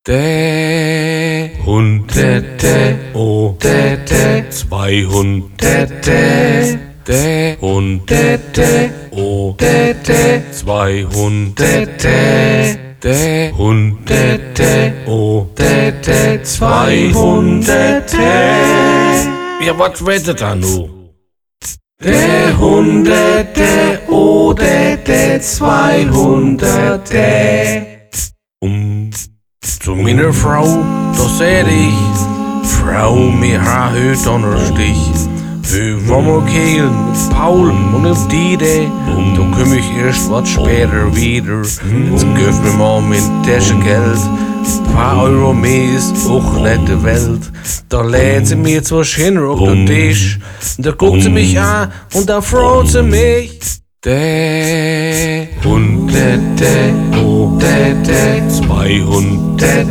200, 200. Ja, was wettet da nu? Der Hunderte, der 200. Zu meiner Frau, da seh ich, Frau, mir ha heute Donnerstich. Für Wommerkehlen mit Paul und auf die Idee, dann komm ich erst was später wieder. Jetzt gib mir mal mein Taschengeld, paar Euro mehr ist auch nicht die Welt. Da lädt sie mir zwar hin auf den Tisch, da guckt sie mich an und da freut sie mich. Der Hunderte, 200.